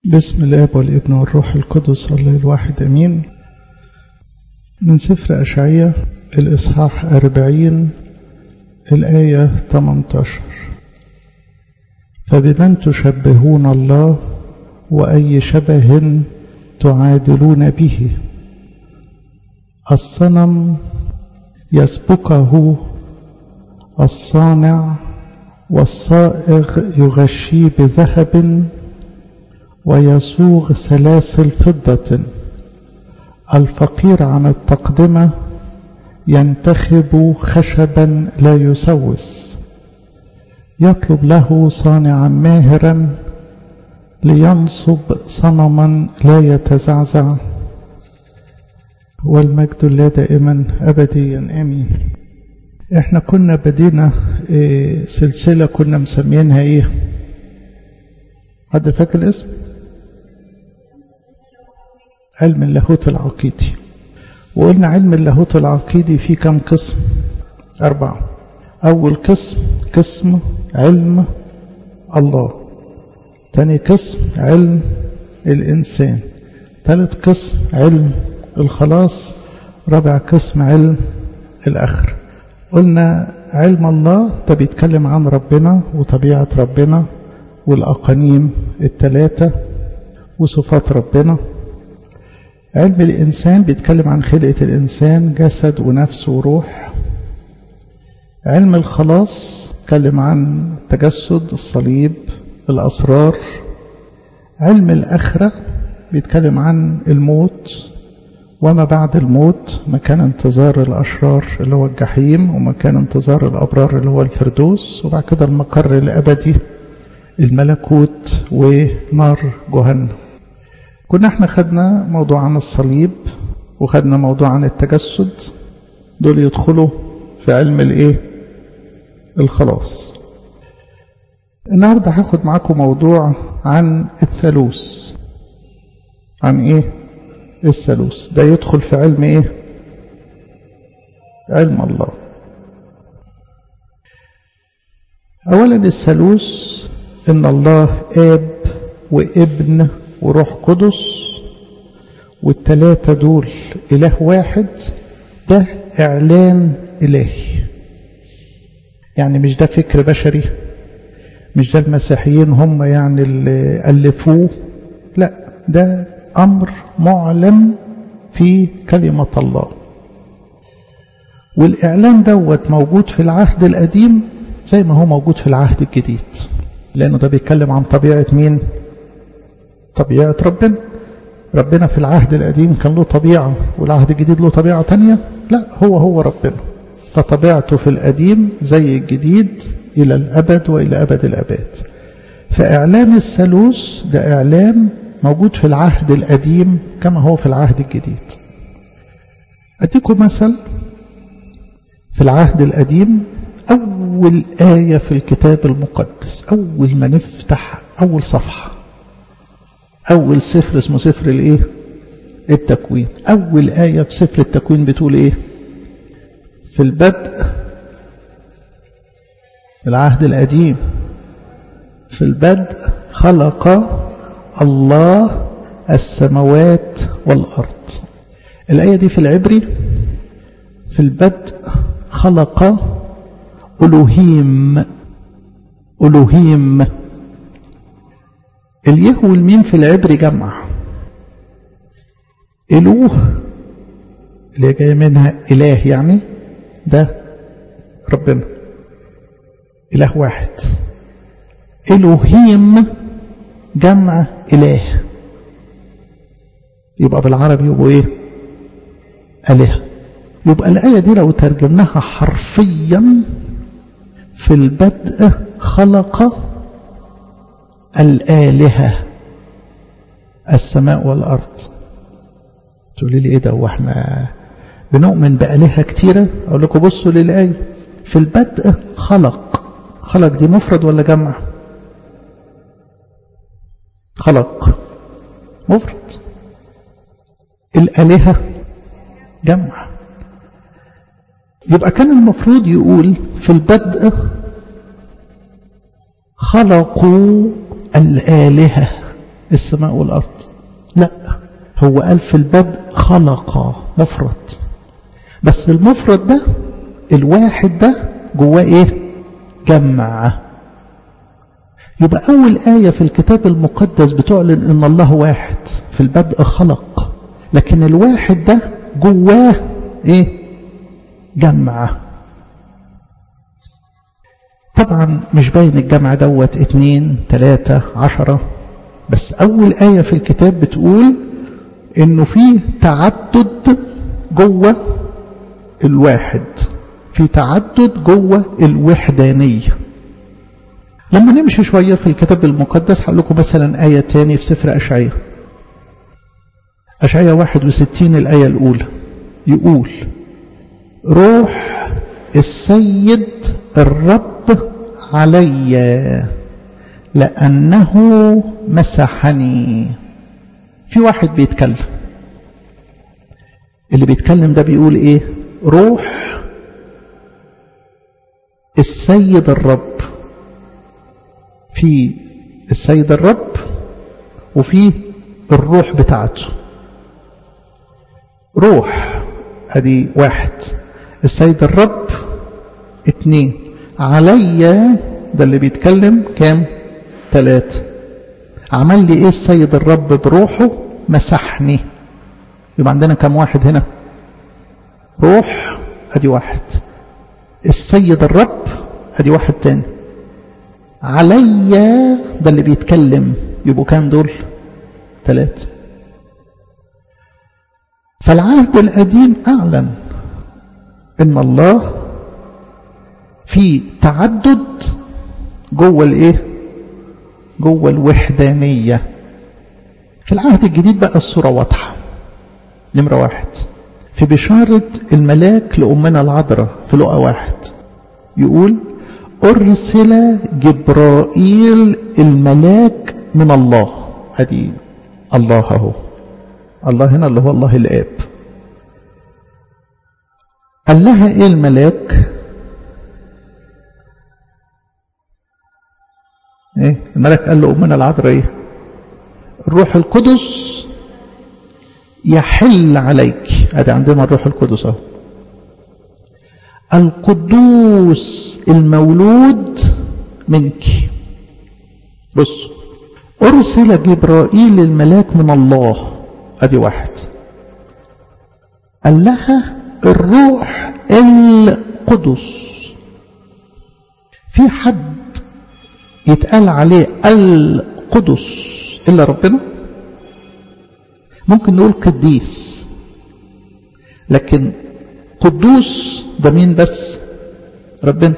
بسم الآب والابن والروح القدس الله الواحد أمين. من سفر أشعياء الإصحاح 40 الآية 18: فبمن تشبهون الله وأي شبه تعادلون به؟ الصنم يسبقه الصانع، والصائغ يغشيه بذهب ويصوغ سلاسل فضة. الفقير عن التقدمة ينتخب خشبا لا يسوس، يطلب له صانعا ماهرا لينصب صنما لا يتزعزع، والمجد لله دائما أبديا آمين. احنا كنا بدينا سلسلة كنا مسمينها ايه؟ حد فاكر الاسم؟ علم اللاهوت العقيدي. وقلنا علم اللاهوت العقيدي فيه كم قسم؟ 4. أول قسم علم الله، تاني قسم علم الإنسان، ثالث قسم علم الخلاص، رابع قسم علم الآخرة. قلنا علم الله ده بيتكلم عن ربنا وطبيعة ربنا والأقانيم الثلاثة وصفات ربنا. علم الإنسان بيتكلم عن خلقة الإنسان، جسد ونفس وروح. علم الخلاص بيتكلم عن التجسد، الصليب، الأسرار. علم الآخرة بيتكلم عن الموت وما بعد الموت، مكان انتظار الأشرار اللي هو الجحيم، ومكان انتظار الأبرار اللي هو الفردوس، وبعد كده المقر الأبدي الملكوت ونار جهنم. كنا احنا خدنا موضوع عن الصليب وخدنا موضوع عن التجسد، دول يدخلوا في علم الايه؟ الخلاص. النهارده هاخد معاكم موضوع عن الثالوث. عن ايه؟ الثالوث ده يدخل في علم ايه؟ علم الله. اولا الثالوث ان الله اب وابن وروح قدس، والثلاثه دول اله واحد. ده اعلان الهي، يعني مش ده فكر بشري، مش ده المسيحيين هم يعني اللي الفوه، لا، ده امر معلن في كلمه الله. والاعلان دوت موجود في العهد القديم زي ما هو موجود في العهد الجديد، لأنه ده بيتكلم عن طبيعة مين؟ طبيعة ربنا. ربنا في العهد القديم كان له طبيعة، والعهد الجديد له طبيعة تانية؟ لا، هو ربنا. فطبيعته في القديم زي الجديد إلى الأبد وإلى أبد الأبد. فإعلان الثالوث ده إعلان موجود في العهد القديم كما هو في العهد الجديد. أديكم مثل. في العهد القديم أول آية في الكتاب المقدس، أول ما نفتح أول صفحة، أول سفر اسمه سفر الإيه؟ التكوين. أول آية في سفر التكوين بتقول إيه؟ في البدء، العهد القديم، في البدء خلق الله السماوات والأرض. الآية دي في العبري في البدء خلق ألوهيم. اليه والميم في العبري جمع. إلوه اللي جاي منها إله، يعني ده ربنا إله واحد. إلوهيم جمع إله، يبقى بالعربي يبقوا إيه؟ آلهة. يبقى الآية دي لو ترجمناها حرفيا، في البدء خلق الآلهة السماء والأرض. تقولي لي إيه ده؟ وإحنا بنؤمن بآلهة كتيرة؟ أقول لكم بصوا للآية. في البدء خلق دي مفرد ولا جمع؟ خلق مفرد. الآلهة جمع. يبقى كان المفروض يقول في البدء خلقوا الآلهة السماء والأرض. لا، هو قال في البدء خلق، مفرد، بس المفرد ده الواحد ده جواه ايه؟ جمع. يبقى أول آية في الكتاب المقدس بتعلن إن الله واحد. في البدء خلق، لكن الواحد ده جواه ايه؟ جمع. طبعا مش باين الجمع دوت 2 3 10، بس أول آية في الكتاب بتقول إنه فيه تعدد جوه الواحد، في تعدد جوه الوحدانية. لما نمشي شوية في الكتاب المقدس هقول لكم مثلا آية تاني في سفر أشعياء. أشعياء 61 الآية الأولى يقول: روح السيد الرب علي لأنه مسحني. في واحد بيتكلم، اللي بيتكلم ده بيقول ايه؟ روح السيد الرب. في السيد الرب وفي الروح بتاعته. روح ادي واحد، السيد الرب 2، عليا ده اللي بيتكلم كام؟ 3. عمل لي ايه السيد الرب بروحه؟ مسحني. يبقى عندنا كم واحد هنا؟ روح ادي واحد، السيد الرب ادي واحد تاني، عليا ده اللي بيتكلم، يبقوا كام دول؟ 3. فالعهد القديم اعلن ان الله في تعدد جوه الايه؟ جوه الوحدانية. في العهد الجديد بقى الصورة واضحة. نمرة 1 في بشارة الملاك لأمنا العذراء في لقا 1 يقول: أرسل جبرائيل الملاك من الله. ادي الله اهو، الله هنا اللي هو الله الآب. قال لها ايه الملاك؟ ايه الملاك قال له أمنا العذراء ايه؟ الروح القدس يحل عليك. ادي عندنا الروح القدس اهو. القدوس المولود منك. بص، أرسل جبرائيل الملاك من الله، ادي واحد. قال لها الروح القدس. في حد يتقال عليه القدس إلا ربنا؟ ممكن نقول قديس، لكن قدوس ده مين بس؟ ربنا.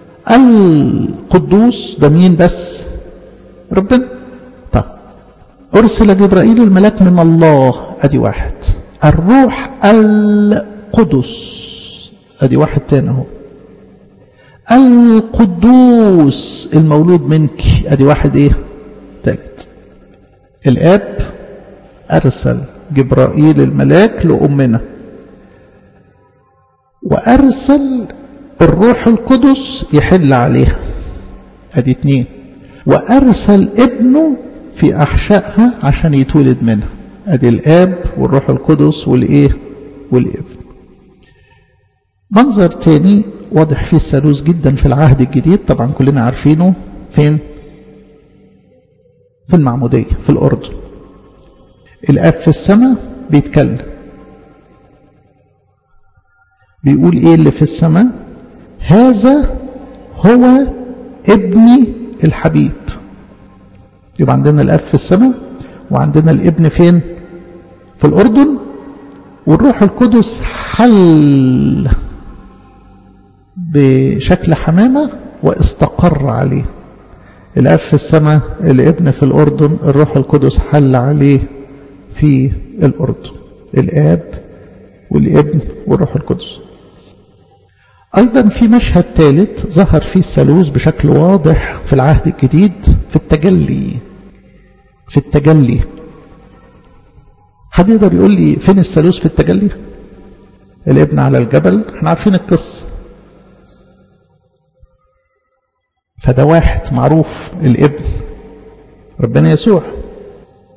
القدوس ده مين بس؟ ربنا. طب أرسل جبرائيل الملاك من الله، ادي واحد. الروح القدس ادي واحد تاني اهو. القدوس المولود منك ادي واحد ايه؟ تالت. الاب ارسل جبرائيل الملاك لأمنا، وارسل الروح القدس يحل عليها، ادي 2. وارسل ابنه في احشائها عشان يتولد منها، ادي الاب والروح القدس والايه؟ والابن. منظر تاني واضح فيه الثالوث جدا في العهد الجديد، طبعا كلنا عارفينه. فين؟ في المعمودية في الأردن. الآب في السماء بيتكلم، بيقول ايه اللي في السماء؟ هذا هو ابني الحبيب. يبقى عندنا الآب في السماء، وعندنا الابن فين؟ في الأردن. والروح القدس حل بشكل حمامة واستقر عليه. الآب في السماء، الابن في الأردن، الروح القدس حل عليه في الأردن. الآب والابن والروح القدس. أيضا في مشهد ثالث ظهر فيه الثالوث بشكل واضح في العهد الجديد، في التجلي. في التجلي حد يقدر يقول لي فين الثالوث في التجلي؟ الابن على الجبل، احنا عارفين القصة. فده واحد معروف، الابن ربنا يسوع.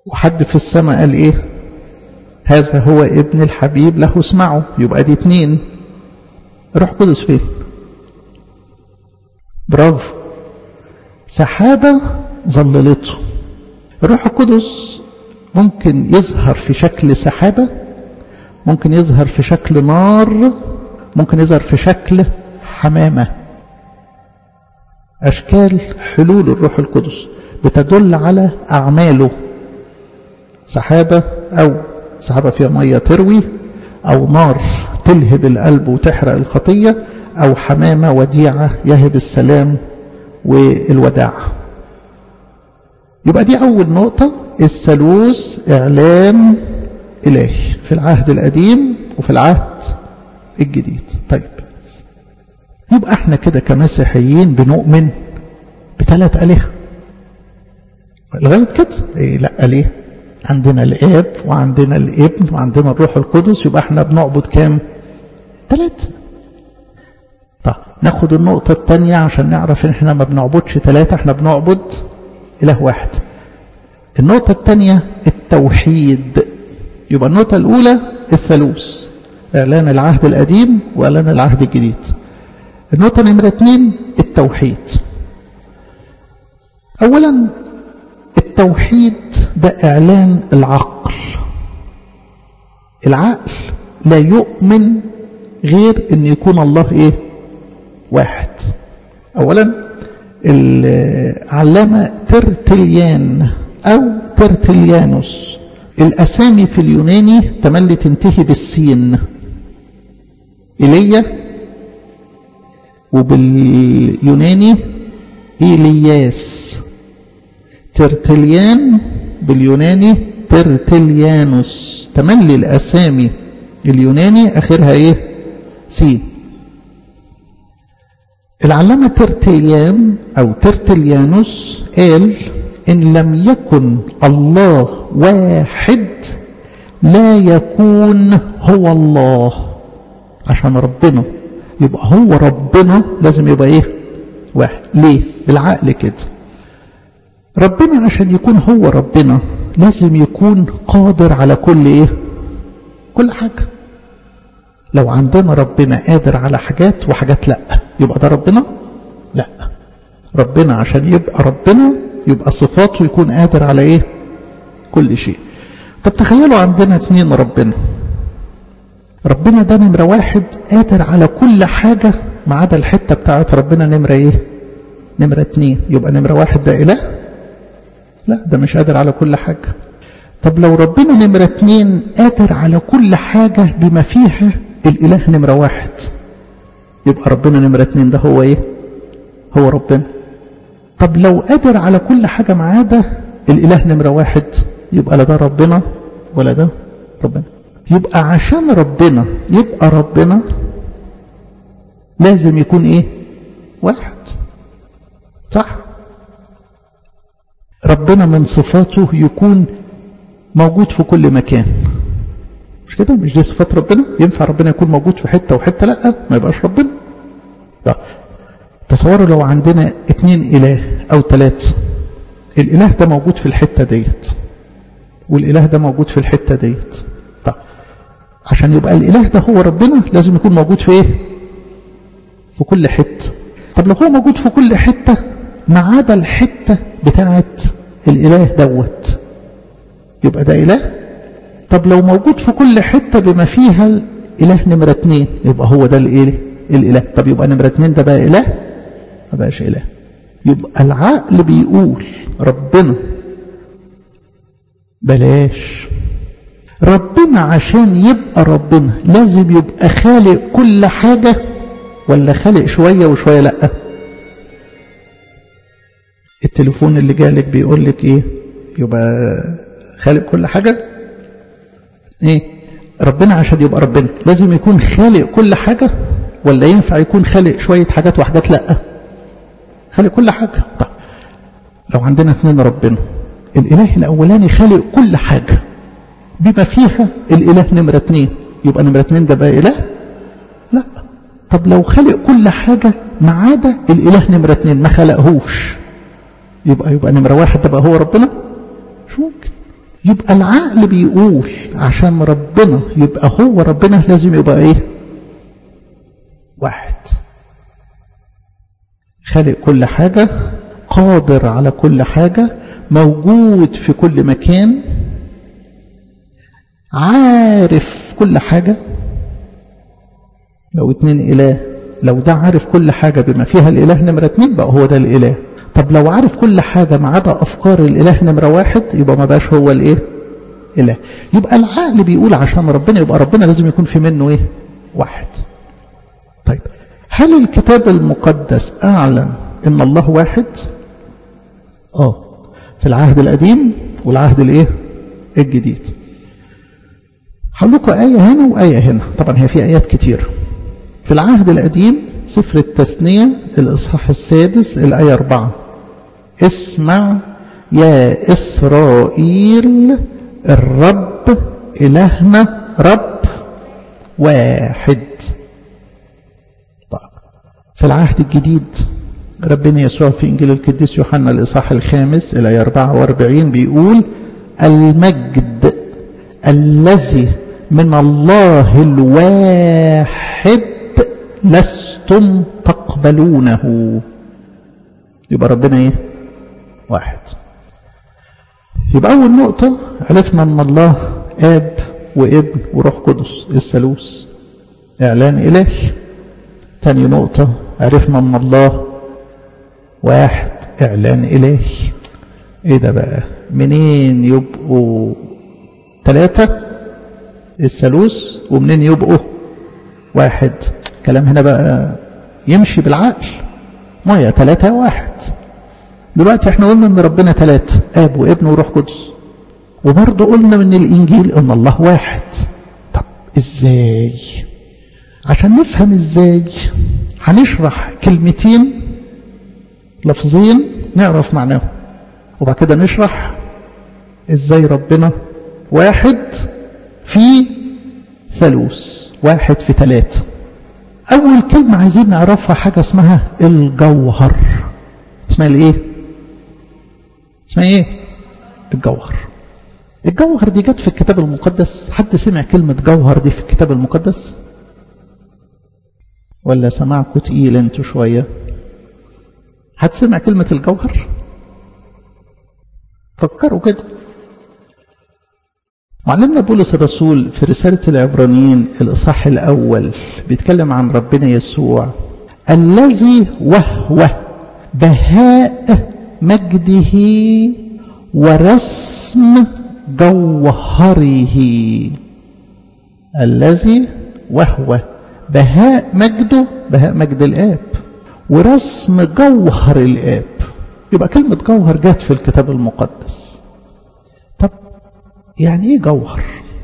وحد في السماء قال ايه؟ هذا هو ابن الحبيب له اسمعوا. يبقى دي 2. روح قدس فين؟ برافو، سحابة ظللته. الروح القدس ممكن يظهر في شكل سحابة، ممكن يظهر في شكل نار، ممكن يظهر في شكل حمامة. أشكال حلول الروح القدس بتدل على أعماله. سحابة، أو سحابة فيها مية تروي، أو نار تلهب القلب وتحرق الخطية، أو حمامة وديعة يهب السلام والوداعة. يبقى دي أول نقطة، الثالوث إعلان إلهي في العهد القديم وفي العهد الجديد. طيب، يبقى احنا كده كمسيحيين بنؤمن ب3 آلهة لغاية كده. إيه؟ لا، ليه؟ عندنا الآب وعندنا الابن وعندنا الروح القدس، يبقى احنا بنعبد كام؟ 3. طيب، ناخد النقطة الثانية عشان نعرف ان احنا ما بنعبدش 3، احنا بنعبد إله واحد. النقطة الثانية التوحيد. يبقى النقطة الأولى الثالوث، إعلان العهد القديم وإعلان العهد الجديد. النقطة نمرة 2 التوحيد. أولا التوحيد ده إعلان العقل. العقل لا يؤمن غير أن يكون الله إيه؟ واحد. أولا العلامة ترتليان أو ترتليانوس، الأسامي في اليوناني تملي تنتهي بالسين. إيليا، وباليوناني إيلياس. ترتليان باليوناني ترتليانوس. تملي الأسامي اليوناني آخرها إيه؟ سين. العلامة ترتليان أو ترتليانوس قال إن لم يكن الله واحد لا يكون هو الله. عشان ربنا يبقى هو ربنا لازم يبقى إيه؟ واحد. ليه؟ بالعقل كده. ربنا عشان يكون هو ربنا لازم يكون قادر على كل إيه؟ كل حاجة. لو عندنا ربنا قادر على حاجات وحاجات لا، يبقى ده ربنا؟ لا. ربنا عشان يبقى ربنا يبقى صفاته يكون قادر على ايه؟ كل شيء. طب تخيلوا عندنا 2 ربنا. ربنا ده نمرة 1 قادر على كل حاجة ما عدا الحتة بتاعت ربنا نمرة ايه؟ نمرة 2. يبقى نمرة 1 ده إله؟ لا، ده مش قادر على كل حاجة. طب لو ربنا نمرة 2 قادر على كل حاجة بما فيها الإله نمرة 1، يبقى ربنا نمرة 2 ده هو ايه؟ هو ربنا. طب لو قادر على كل حاجة ما عدا الإله نمرة 1، يبقى لا ده ربنا ولا ده ربنا. يبقى عشان ربنا يبقى ربنا لازم يكون ايه؟ واحد. صح؟ ربنا من صفاته يكون موجود في كل مكان. مش كده؟ مش دي صفات ربنا؟ ينفع ربنا يكون موجود في حتة وحتة لا؟ ما يبقاش ربنا. لا. تصوروا لو عندنا 2 إله أو 3، الإله ده موجود في الحتة ديت والإله ده موجود في الحتة ديت. طب عشان يبقى الإله ده هو ربنا لازم يكون موجود في ايه؟ في كل حتة. طب لو هو موجود في كل حتة ما عدا الحتة بتاعت الإله دوت، يبقى ده إله؟ طب لو موجود في كل حتة بما فيها الإله نمرة 2، يبقى هو ده الإله. طب يبقى نمرة 2 ده بقى إله؟ ما بقاش إله. يبقى العقل بيقول ربنا بلاش. ربنا عشان يبقى ربنا لازم يبقى خالق كل حاجة ولا خالق شوية وشوية لا؟ التليفون اللي جالك بيقول لك ايه؟ يبقى خالق كل حاجة؟ ايه؟ ربنا عشان يبقى ربنا لازم يكون خالق كل حاجة ولا ينفع يكون خالق شوية حاجات وحاجات لا؟ خالق كل حاجة. طيب لو عندنا 2 ربنا، الإله الأولاني خالق كل حاجة بما فيها الإله نمرة 2، يبقى نمرة 2 ده بقى إله؟ لا. طب لو خلق كل حاجة ما عدا الإله نمرة 2 ما خلقهوش، يبقى نمرة 1 ده بقى هو ربنا؟ مش ممكن. يبقى العقل بيقول عشان ربنا يبقى هو ربنا لازم يبقى ايه؟ واحد، خالق كل حاجة، قادر على كل حاجة، موجود في كل مكان، عارف كل حاجة. لو اتنين إله، لو ده عارف كل حاجة بما فيها الإله نمرة 2 بقى هو ده الإله. طب لو عارف كل حاجة ما عدا أفكار الإله نمرة 1 يبقى ما بقاش هو الإيه؟ إله. يبقى العقل بيقول عشان ربنا يبقى ربنا لازم يكون في منه إيه؟ واحد. طيب هل الكتاب المقدس أعلن إن الله واحد؟ في العهد القديم والعهد الإيه؟ الجديد. هقول لكم آية هنا وآية هنا، طبعا هي في آيات كتير. في العهد القديم سفر التثنية الإصحاح 6 الآية 4: اسمع يا إسرائيل الرب إلهنا رب واحد. طيب في العهد الجديد ربنا يسوع في إنجيل القديس يوحنا الإصحاح 5 الآية 44 بيقول: المجد الذي من الله الواحد لستم تقبلونه. يبقى ربنا ايه؟ واحد. يبقى أول نقطة عرفنا أن الله آب وابن وروح قدس الثالوث، إعلان إلهي. تاني نقطة عرفنا أن الله واحد، إعلان إلهي. إيه ده بقى؟ منين يبقوا 3 الثالوث ومنين يبقوا واحد؟ كلام هنا بقى يمشي بالعقل، ما هي 3 واحد. دلوقتي احنا قلنا ان ربنا 3، اب وابن وروح قدس، وبرضه قلنا من الانجيل ان الله واحد. طب ازاي؟ عشان نفهم ازاي هنشرح كلمتين لفظين نعرف معناهم، وبعد كده نشرح ازاي ربنا واحد في ثالوث، واحد في 3. أول كلمة عايزين نعرفها حاجة اسمها الجوهر. اسمها الايه؟ اسمها ايه؟ الجوهر. الجوهر دي جت في الكتاب المقدس. حد سمع كلمة جوهر دي في الكتاب المقدس؟ ولا سمعكوا تقيل انتوا شوية؟ حد سمع كلمة الجوهر؟ فكروا كده. معلمنا بولس الرسول في رسالة العبرانيين الإصحاح 1 بيتكلم عن ربنا يسوع الذي وهو بهاء مجده ورسم جوهره. الذي وهو بهاء مجده، بهاء مجد الآب، ورسم جوهر الآب. يبقى كلمة جوهر جات في الكتاب المقدس. طب يعني ايه جوهر؟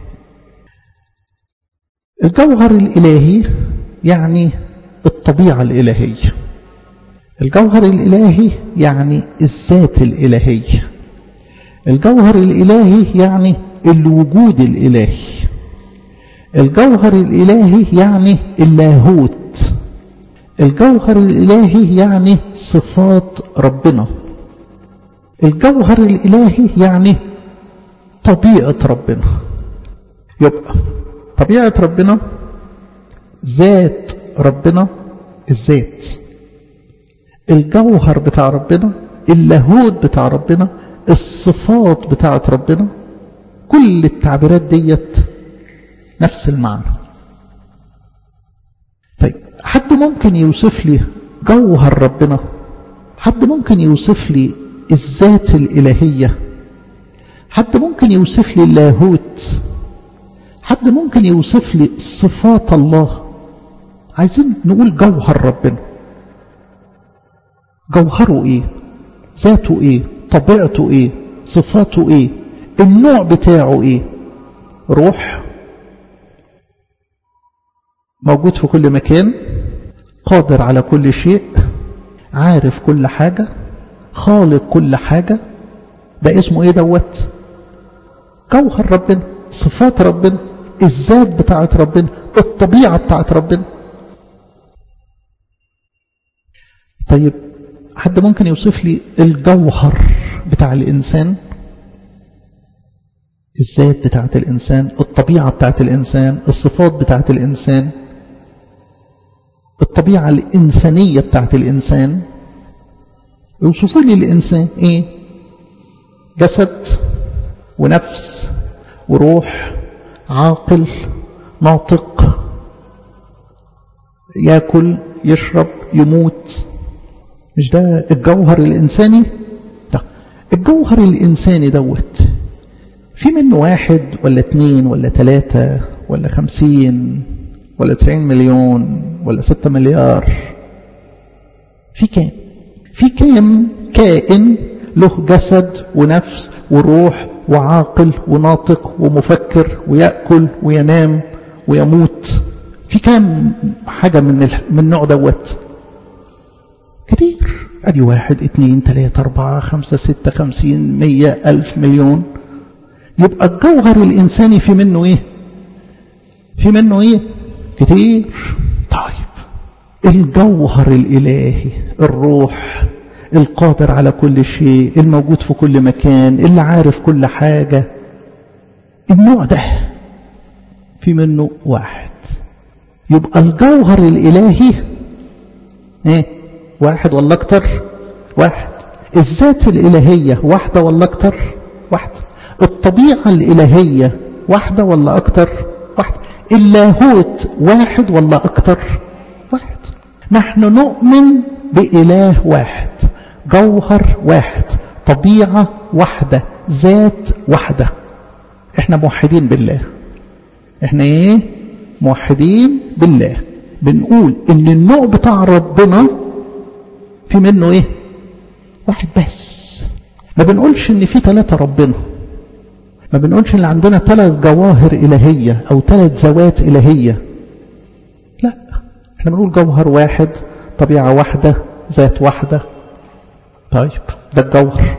الجوهر الإلهي يعني الطبيعة الإلهية. الجوهر الإلهي يعني الذات الإلهية. الجوهر الإلهي يعني الوجود الإلهي. الجوهر الإلهي يعني اللاهوت. الجوهر الإلهي يعني صفات ربنا. الجوهر الإلهي يعني طبيعة ربنا. يبقى طبيعة ربنا، ذات ربنا، الذات، الجوهر بتاع ربنا، اللاهوت بتاع ربنا، الصفات بتاعت ربنا. كل التعبيرات ديت نفس المعنى. طيب حد ممكن يوصف لي جوهر ربنا؟ حد ممكن يوصف لي الذات الإلهية؟ حد ممكن يوصف لي اللاهوت؟ حد ممكن يوصف لي صفات الله؟ عايزين نقول جوهر ربنا. جوهره ايه؟ ذاته ايه؟ طبيعته ايه؟ صفاته ايه؟ النوع بتاعه ايه؟ روح، موجود في كل مكان، قادر على كل شيء، عارف كل حاجة، خالق كل حاجة. ده اسمه ايه دوت؟ جوهر ربنا، صفات ربنا، الذات بتاعت ربنا، الطبيعة بتاعت ربنا. طيب حد ممكن يوصف لي الجوهر بتاع الإنسان؟ الذات بتاعت الإنسان، الطبيعة بتاعت الإنسان، الصفات بتاعت الإنسان، الطبيعة الإنسانية بتاعت الإنسان. يوصفوا لي الإنسان إيه؟ جسد ونفس وروح، عاقل، ناطق، يأكل، يشرب، يموت. مش ده الجوهر الإنساني؟ ده الجوهر الإنساني دوت في منه 1 ولا 2 ولا 3 ولا 50 ولا 90 مليون ولا 6 مليار؟ في كام؟ في كام كائن له جسد ونفس وروح وعاقل وناطق ومفكر ويأكل وينام ويموت؟ في كام حاجة من النوع دوت؟ كتير. ادي 1 2 3 4 5 6 50 100 1000 مليون. يبقى الجوهر الإنساني في منه ايه؟ في منه ايه؟ كتير. طيب الجوهر الإلهي، الروح القادر على كل شيء، الموجود في كل مكان، اللي عارف كل حاجة، النوع ده في منه 1. يبقى الجوهر الإلهي ايه؟ 1 ولا اكتر؟ 1. الذات الإلهية 1 ولا اكتر؟ 1. الطبيعة الإلهية 1 ولا اكتر؟ 1. اللاهوت 1 ولا اكتر؟ 1. نحن نؤمن بإله 1، جوهر 1، طبيعة 1، ذات 1. احنا موحدين بالله. احنا ايه؟ موحدين بالله. بنقول ان النوع بتاع ربنا في منه ايه؟ 1 بس. ما بنقولش ان في 3 ربنا، ما بنقولش ان عندنا 3 جواهر إلهية او 3 ذوات إلهية. لا، احنا بنقول جوهر 1، طبيعة 1، ذات 1. طيب ده الجوهر.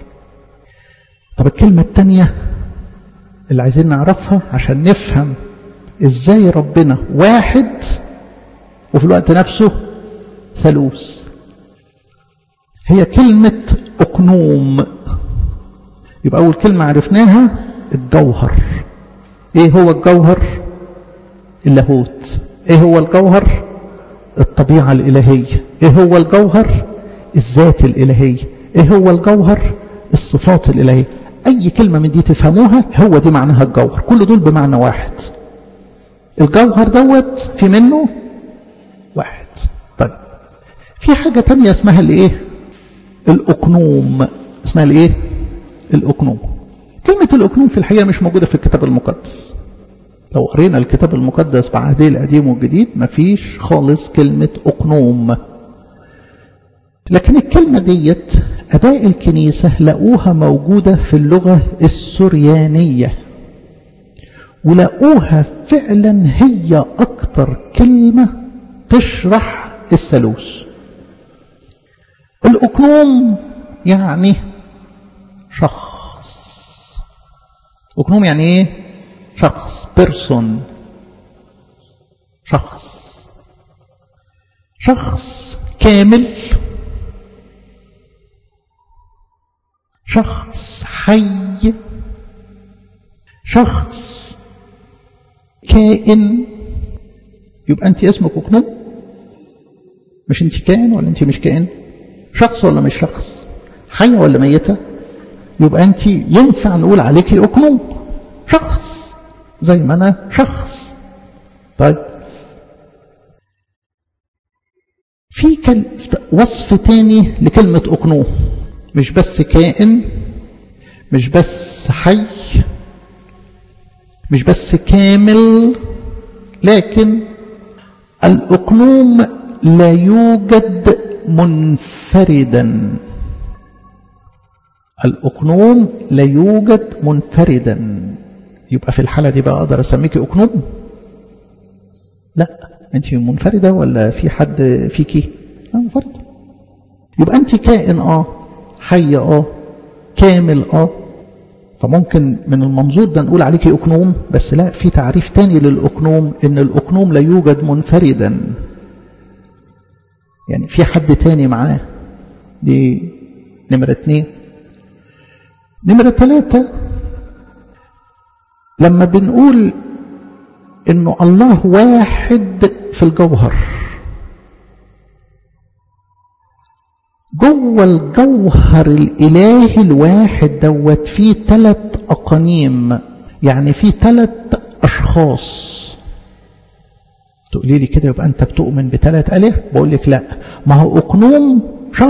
طب الكلمة الثانية اللي عايزين نعرفها عشان نفهم ازاي ربنا 1 وفي الوقت نفسه ثالوث، هي كلمة أقنوم. يبقى أول كلمة عرفناها الجوهر. إيه هو الجوهر؟ اللاهوت. إيه هو الجوهر؟ الطبيعة الإلهية. إيه هو الجوهر؟ الذات الإلهية. إيه هو الجوهر؟ الصفات الإلهية. أي كلمة من دي تفهموها هو دي معناها الجوهر. كل دول بمعنى 1. الجوهر دوت في منه 1. طيب في حاجة تانية اسمها الايه؟ الأقنوم. اسمها الايه؟ الأقنوم. كلمة الأقنوم في الحقيقة مش موجودة في الكتاب المقدس. لو قرينا الكتاب المقدس بعهده القديم والجديد مفيش خالص كلمة أقنوم. لكن الكلمة ديت أباء الكنيسة لقوها موجودة في اللغة السريانية، ولقوها فعلا هي أكتر كلمة تشرح الثالوث. الأقنوم يعني شخص. أقنوم يعني ايه؟ شخص، بيرسون، شخص كامل، شخص حي، شخص كائن. يبقى أنت اسمك أقنوم؟ مش أنت كائن ولا أنت مش كائن؟ شخص ولا مش شخص؟ حية ولا ميتة؟ يبقى أنت ينفع نقول عليك أقنوم، شخص زي ما أنا شخص. طيب في وصف تاني لكلمة أقنوم، مش بس كائن، مش بس حي، مش بس كامل، لكن الأقنوم لا يوجد منفردا. الأقنوم لا يوجد منفردا. يبقى في الحالة دي بقى أقدر أسميك أقنوم؟ لا، أنت منفردة ولا في حد فيكي؟ منفردة. يبقى أنت كائن حي كامل فممكن من المنظور ده نقول عليك أقنوم، بس لا، في تعريف تاني للأقنوم، إن الأقنوم لا يوجد منفردا، يعني في حد تاني معاه. دي نمرة 2. نمرة 3، لما بنقول انه الله واحد في الجوهر، جوه الجوهر الالهي الواحد دوت فيه 3 اقانيم، يعني فيه 3 اشخاص. تقولي لي كده يبقى انت بتؤمن ب3 آلهة؟ بقول لك لا، ما هو اقنوم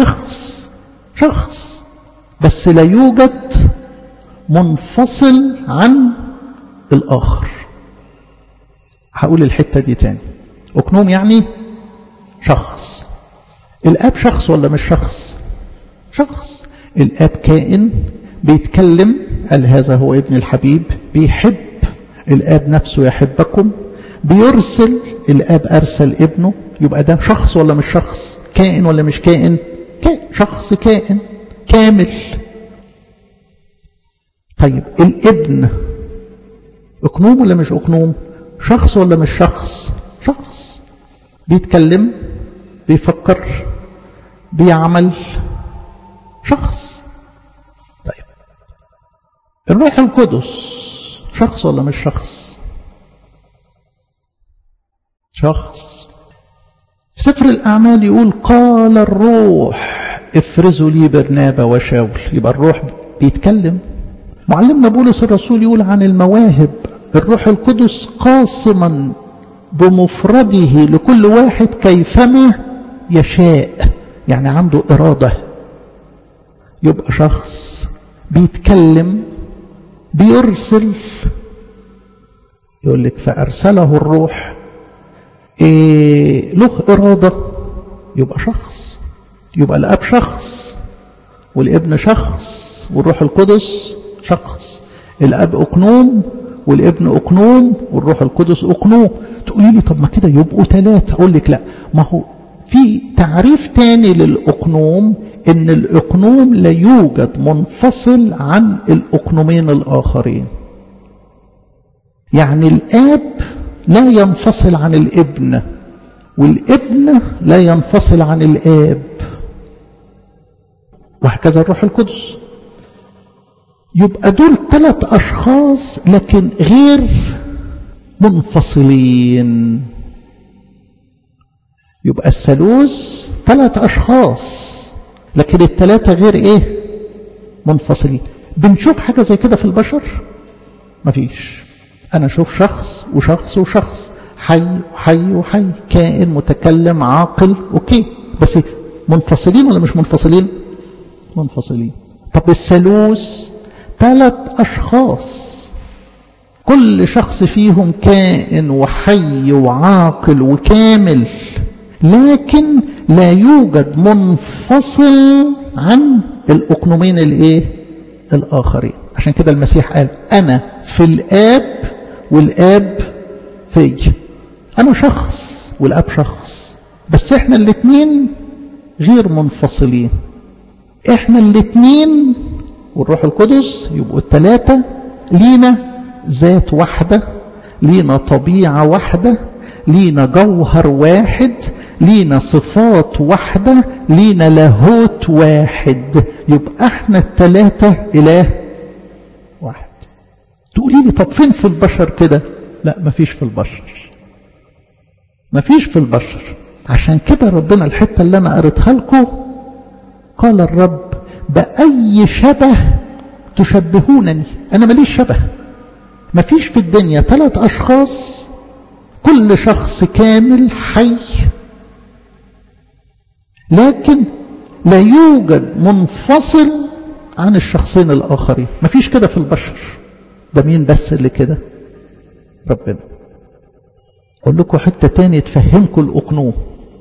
شخص بس لا يوجد منفصل عن الاخر. هقول الحتة دي تاني. اقنوم يعني شخص. الاب شخص ولا مش شخص؟ شخص. الاب كائن بيتكلم، قال هذا هو ابن الحبيب، بيحب، الاب نفسه يحبكم، بيرسل، الاب ارسل ابنه. يبقى ده شخص ولا مش شخص؟ كائن ولا مش كائن؟ شخص كائن كامل. طيب الابن اقنوم ولا مش اقنوم؟ شخص ولا مش شخص؟ شخص، بيتكلم، بيفكر، بيعمل، شخص. طيب الروح القدس شخص ولا مش شخص؟ شخص. في سفر الأعمال يقول قال الروح افرزوا لي برنابا وشاول. يبقى الروح بيتكلم. معلمنا بولس الرسول يقول عن المواهب الروح القدس قاسما بمفرده لكل واحد كيفما يشاء، يعني عنده إرادة. يبقى شخص بيتكلم، بيرسل. يقول لك فأرسله الروح، له إرادة، يبقى شخص. يبقى الأب شخص والابن شخص والروح القدس شخص. الأب أقنوم والابن أقنوم والروح القدس أقنوم. تقولي لي طب ما كده يبقوا 3. أقول لك لا، ما هو في تعريف تاني للأقنوم، إن الأقنوم لا يوجد منفصل عن الأقنومين الآخرين. يعني الآب لا ينفصل عن الابن، والابن لا ينفصل عن الآب، وهكذا الروح القدس. يبقى دول 3 أشخاص لكن غير منفصلين. يبقى الثالوث 3 أشخاص لكن ال3 غير ايه؟ منفصلين. بنشوف حاجة زي كده في البشر؟ مفيش. أنا أشوف شخص وشخص وشخص، حي وحي وحي، كائن متكلم عاقل، أوكي، بس منفصلين ولا مش منفصلين؟ منفصلين. طب الثالوث 3 أشخاص، كل شخص فيهم كائن وحي وعاقل وكامل، لكن لا يوجد منفصل عن الأقنومين الآخرين. عشان كده المسيح قال أنا في الآب والآب في. أنا شخص والآب شخص، بس إحنا الاثنين غير منفصلين. إحنا الاثنين والروح القدس يبقوا 3 لينا ذات واحدة، لينا طبيعة واحدة، لينا جوهر واحد، لينا صفات واحدة، لينا لاهوت واحد. يبقى احنا ال3 إله واحد. تقولي لي طب فين في البشر كده؟ لا، مفيش في البشر، مفيش في البشر. عشان كده ربنا الحتة اللي أنا قريتها لكم قال الرب بأي شبه تشبهونني؟ أنا ماليش شبه. مفيش في الدنيا 3 أشخاص كل شخص كامل حي، لكن لا يوجد منفصل عن الشخصين الآخرين. مفيش كده في البشر. ده مين بس اللي كده؟ ربنا. أقول لكم حتة تاني تفهمكم الأقنوم.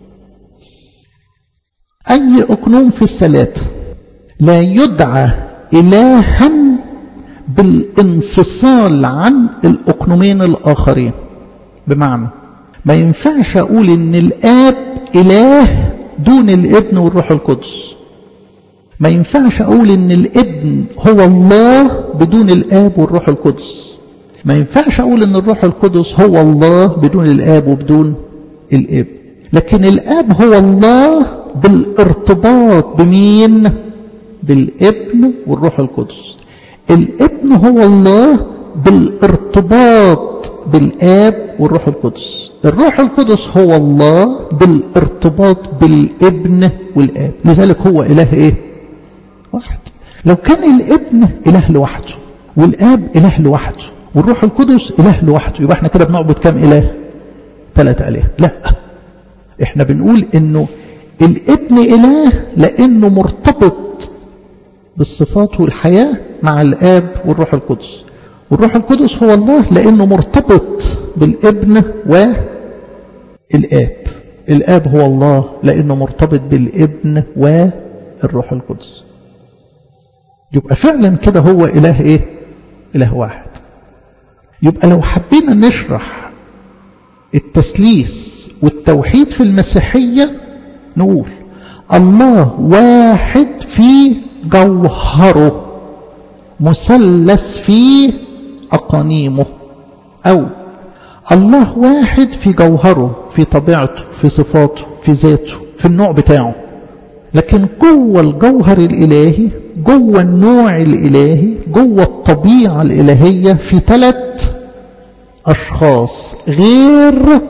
أي أقنوم في ال3 لا يدعى إلها بالانفصال عن الأقنومين الآخرين. بمعنى ما ينفعش أقول إن الآب إله دون الابن والروح القدس. ما ينفعش أقول إن الابن هو الله بدون الآب والروح القدس. ما ينفعش أقول إن الروح القدس هو الله بدون الآب وبدون الابن. لكن الآب هو الله بالارتباط بمين؟ بالابن والروح القدس. الابن هو الله بالارتباط بالآب والروح القدس. الروح القدس هو الله بالارتباط بالابن والآب، لذلك هو إله إيه؟ واحد. لو كان الابن إله لوحده والآب إله لوحده والروح القدس إله لوحده، يبقى احنا كده بنعبد كم إله؟ 3 آلهة. لا، احنا بنقول انه الابن إله لأنه مرتبط بالصفات والحياة مع الآب والروح القدس، والروح القدس هو الله لأنه مرتبط بالابن والآب. الآب هو الله لأنه مرتبط بالابن والروح القدس. يبقى فعلا كده هو إله إيه؟ إله واحد. يبقى لو حبينا نشرح التثليث والتوحيد في المسيحية نقول الله واحد في جوهره مثلث في أقانيمه، أو الله واحد في جوهره، في طبيعته، في صفاته، في ذاته، في النوع بتاعه، لكن جوه الجوهر الإلهي، جوه النوع الإلهي، جوه الطبيعة الإلهية في 3 أشخاص غير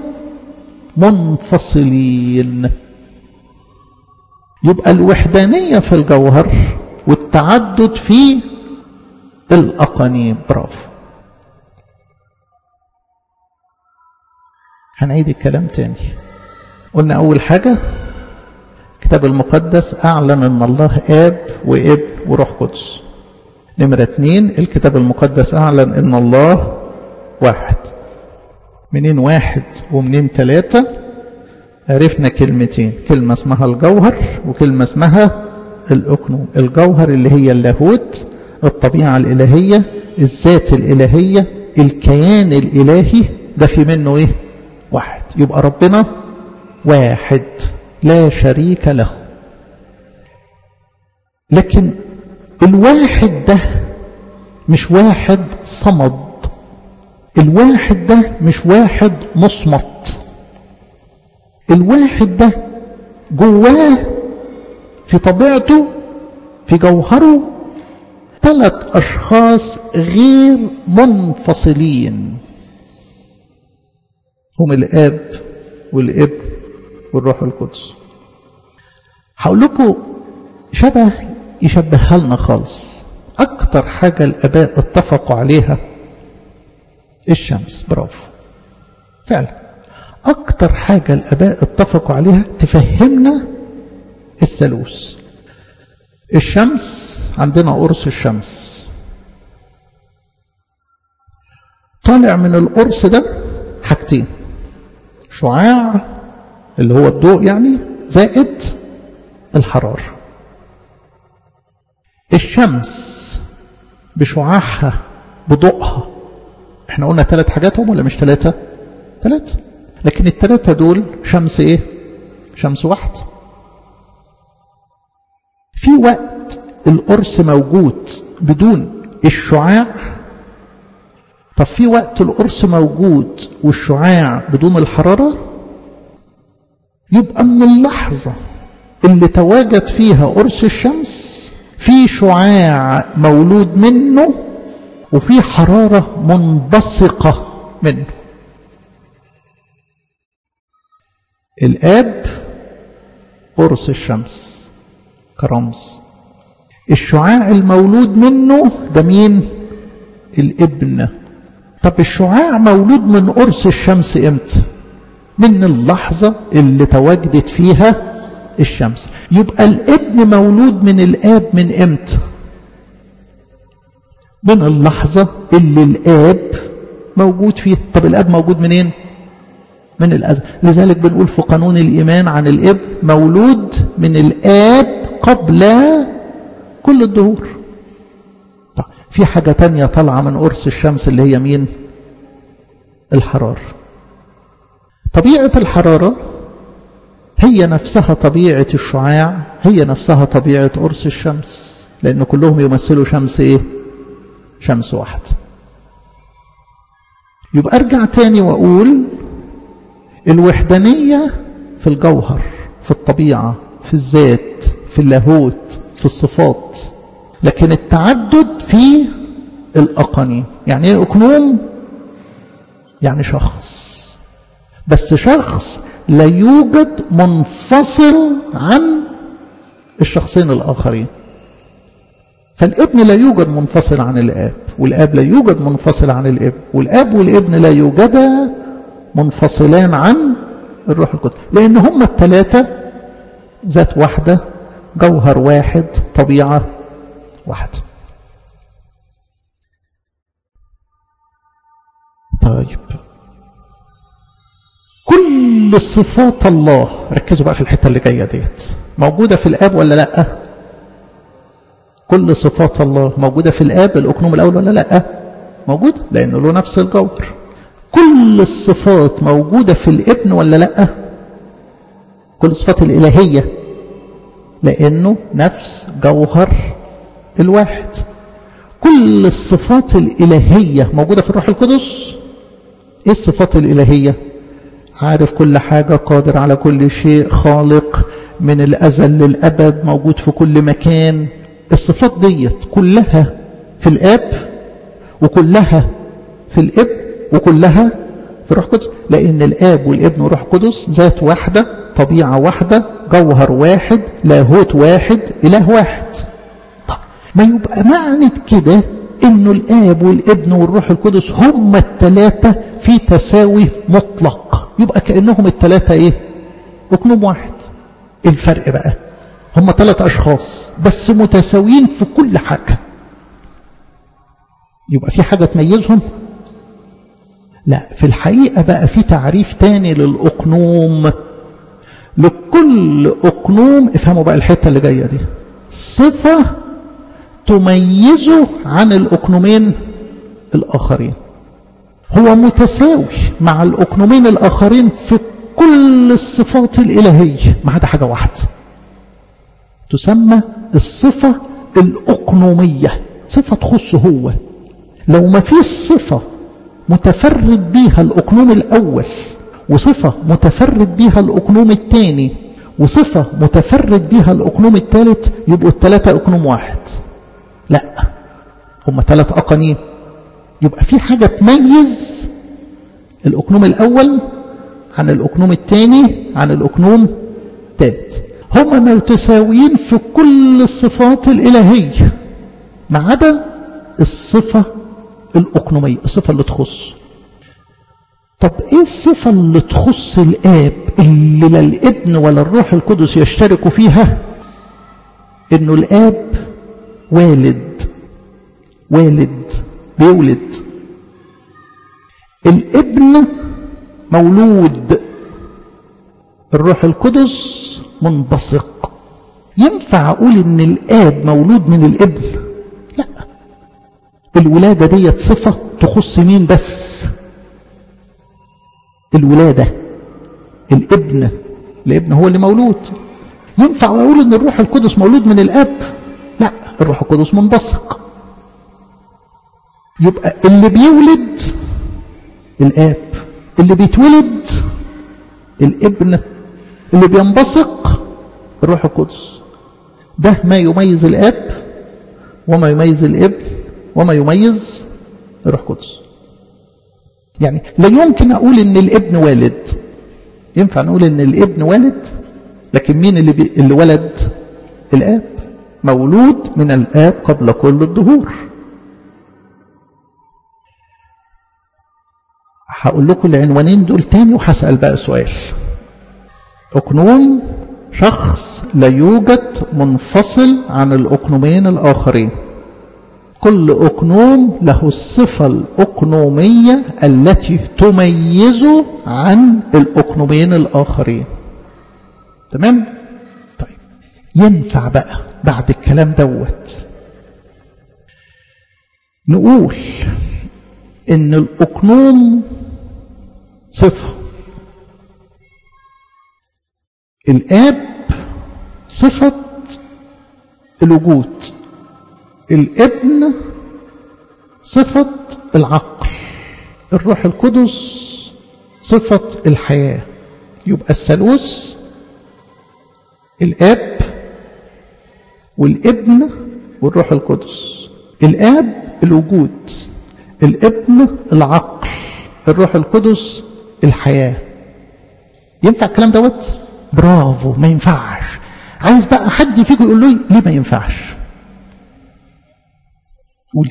منفصلين. يبقى الوحدانية في الجوهر والتعدد في الأقانيم. برافو. هنعيد الكلام تاني. قلنا أول حاجة الكتاب المقدس أعلن أن الله آب وابن وروح قدس. نمرة 2 الكتاب المقدس أعلن أن الله واحد. منين واحد ومنين 3؟ عرفنا كلمتين، كلمة اسمها الجوهر وكلمة اسمها الأقنوم. الجوهر اللي هي اللاهوت، الطبيعة الإلهية، الذات الإلهية، الكيان الإلهي، ده في منه إيه؟ واحد. يبقى ربنا واحد لا شريك له. لكن الواحد ده مش واحد صمد، الواحد ده مش واحد مصمت. الواحد ده جواه في طبيعته في جوهره 3 أشخاص غير منفصلين، هم الآب والابن والروح القدس. هقول لكم شبه يشبهها لنا خالص. أكتر حاجة الآباء اتفقوا عليها الشمس. برافو، فعلا أكتر حاجة الآباء اتفقوا عليها تفهمنا الثالوث. الشمس عندنا قرص الشمس، طالع من القرص ده حاجتين: شعاع اللي هو الضوء يعني، زائد الحرارة. الشمس بشعاعها بضوءها، احنا قلنا 3 حاجات هم ولا مش 3؟ 3. لكن ال3 دول شمس ايه؟ شمس واحدة. في وقت القرص موجود بدون الشعاع، طب في وقت القرص موجود والشعاع بدون الحرارة. يبقى من اللحظة اللي تواجد فيها قرص الشمس في شعاع مولود منه وفي حرارة منبثقة منه. الآب قرص الشمس كرمز، الشعاع المولود منه ده مين؟ الابن. طب الشعاع مولود من قرص الشمس امتى؟ من اللحظة اللي تواجدت فيها الشمس. يبقى الابن مولود من الآب من امتى؟ من اللحظة اللي الآب موجود فيها. طب الآب موجود منين؟ من الأزل. لذلك بنقول في قانون الإيمان عن الابن مولود من الآب قبل كل الدهور. طب في حاجة تانية طالعة من قرص الشمس اللي هي مين؟ الحرارة. طبيعة الحرارة هي نفسها طبيعة الشعاع، هي نفسها طبيعة قرص الشمس، لأن كلهم يمثلوا شمس إيه؟ شمس واحدة. يبقى أرجع تاني وأقول الوحدانية في الجوهر، في الطبيعة، في الذات، في اللاهوت، في الصفات، لكن التعدد في الأقانيم. يعني ايه أقنوم؟ يعني شخص، بس شخص لا يوجد منفصل عن الشخصين الآخرين. فالابن لا يوجد منفصل عن الآب، والآب لا يوجد منفصل عن الابن، والآب والابن لا يوجدا منفصلان عن الروح القدس، لأن هم الثلاثة ذات واحدة، جوهر واحد، طبيعة واحدة. طيب، كل صفات الله، ركزوا بقى في الحتة اللي جاية ديت، موجودة في الآب ولا لأ؟ كل صفات الله موجودة في الآب الأقنوم الأول ولا لأ؟ موجودة، لأنه له نفس الجوهر. كل الصفات موجودة في الابن ولا لأ؟ كل الصفات الإلهية، لأنه نفس جوهر الواحد. كل الصفات الإلهية موجودة في الروح القدس. إيه الصفات الإلهية؟ عارف كل حاجة، قادر على كل شيء، خالق من الأزل للأبد، موجود في كل مكان. الصفات ديت كلها في الآب، وكلها في الابن، وكلها في الروح القدس، لأن الآب والابن والروح القدس ذات واحدة، طبيعة واحدة، جوهر واحد، لاهوت واحد، إله واحد. طب ما يبقى معنى كده إنه الآب والابن والروح القدس هم الثلاثة في تساوي مطلق، يبقى كأنهم الثلاثة إيه؟ أقنوم واحد. الفرق بقى هم 3 أشخاص بس متساويين في كل حاجة. يبقى في حاجة تميزهم؟ لا، في الحقيقة بقى في تعريف تاني للأقنوم. لكل أقنوم، افهموا بقى الحتة اللي جاية دي، صفة تميزه عن الأقنومين الآخرين. هو متساوي مع الأقنومين الآخرين في كل الصفات الإلهية ما عدا حاجة واحدة، تسمى الصفة الأقنومية، صفة تخصه هو. لو ما في صفة متفرد بيها الأقنوم الأول، وصفة متفرد بيها الأقنوم الثاني، وصفة متفرد بيها الأقنوم الثالث، يبقوا الثلاثة أقنوم واحد. لا، هم 3 أقانيم. يبقى في حاجة تميز الأقنوم الأول عن الأقنوم الثاني عن الأقنوم الثالث. هم متساويين في كل الصفات الإلهية ما عدا الصفة الأقنومية، الصفة اللي تخص. طب إيه الصفة اللي تخص الآب اللي لا الابن ولا الروح القدس يشتركوا فيها؟ إنه الآب والد بيولد، الابن مولود، الروح القدس منبثق. ينفع أقول إن الآب مولود من الابن؟ لا، الولادة ديت صفة تخص مين بس؟ الولادة، الابن هو اللي مولود. ينفع أقول إن الروح القدس مولود من الآب؟ لا، الروح القدس منبثق. يبقى اللي بيولد الآب، اللي بيتولد الابن، اللي بينبثق الروح القدس. ده ما يميز الآب وما يميز الابن وما يميز الروح القدس. يعني لا يمكن أقول إن الابن والد، ينفع نقول إن الابن والد، لكن مين اللي ولد؟ الآب، مولود من الآب قبل كل الدهور. هقول لكم العنوانين دول تاني وهسأل بقى سؤال. أقنوم شخص لا يوجد منفصل عن الأقنومين الآخرين. كل أقنوم له الصفة الأقنومية التي تميزه عن الأقنومين الآخرين. تمام؟ طيب، ينفع بقى بعد الكلام دوت نقول إن الأقنوم صفة، الآب صفة الوجود، الابن صفة العقل، الروح القدس صفة الحياة. يبقى الثالوث الآب والابن والروح القدس. الآب الوجود، الابن العقل، الروح القدس الحياة. ينفع الكلام دوت؟ برافو، ما ينفعش. عايز بقى حد فيكم يقول له ليه ما ينفعش؟ قولي.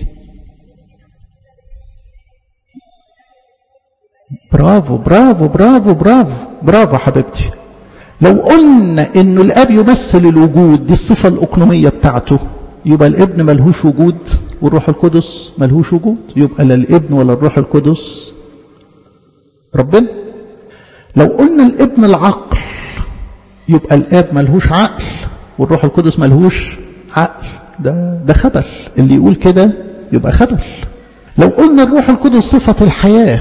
برافو برافو برافو برافو برافو حبيبتي. لو قلنا انه الاب يمثل الوجود، دي الصفة الاقنومية بتاعته، يبقى الابن ملهوش وجود والروح القدس ملهوش وجود، يبقى لا الابن ولا الروح القدس ربنا. لو قلنا الابن العقل، يبقى الاب ملهوش عقل والروح القدس ملهوش عقل. ده خبل، اللي يقول كده يبقى خبل. لو قلنا الروح القدس صفة الحياة،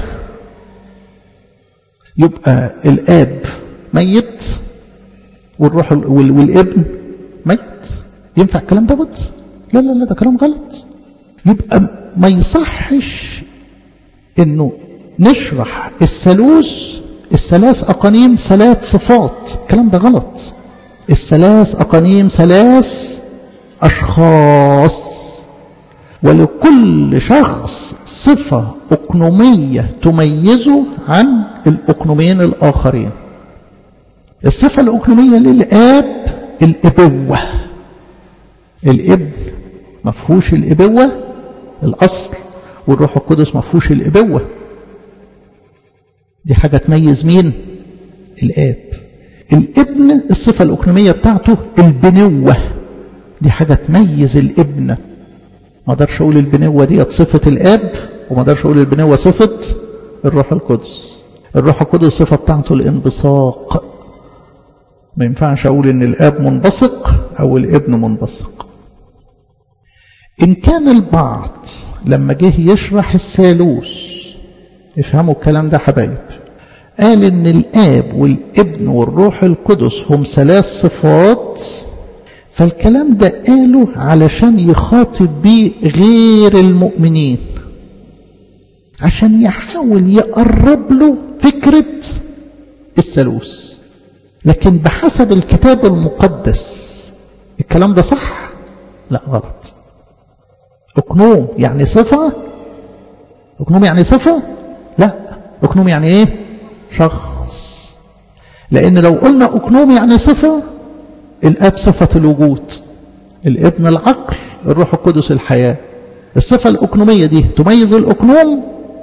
يبقى الاب ميت والروح والابن ميت. ينفع الكلام دوت؟ لا لا لا، ده كلام غلط. يبقى ما يصحش انه نشرح الثلاث اقانيم ثلاث صفات. الكلام ده غلط. الثلاث اقانيم ثلاث اشخاص، ولكل شخص صفة اقنومية تميزه عن الاقنومين الاخرين. الصفة الاقنومية للاب الابوة. الابن مفهوش الابوة الاصل، والروح القدس مفهوش الابوة. دي حاجة تميز مين؟ الاب. الابن الصفة الاقنومية بتاعته البنوة، دي حاجة تميز الابن. ما اقدرش اقول البنوة دي صفة الاب، وما اقدرش اقول البنوة صفة الروح القدس. الروح القدس صفة بتاعته الانبثاق. ما ينفعش اقول ان الاب منبثق او الابن منبثق. ان كان البعض لما جه يشرح الثالوث، افهموا الكلام ده حبايب، قال ان الاب والابن والروح القدس هم ثلاث صفات، فالكلام ده قاله علشان يخاطب بيه غير المؤمنين، عشان يحاول يقرب له فكرة الثالوث. لكن بحسب الكتاب المقدس الكلام ده صح؟ لا، غلط. اقنوم يعني صفة؟ اقنوم يعني صفة؟ لا، اقنوم يعني ايه؟ شخص. لان لو قلنا اقنوم يعني صفة، الاب صفة الوجود، الابن العقل، الروح القدس الحياة. الصفة الاقنومية دي تميز الاقنوم،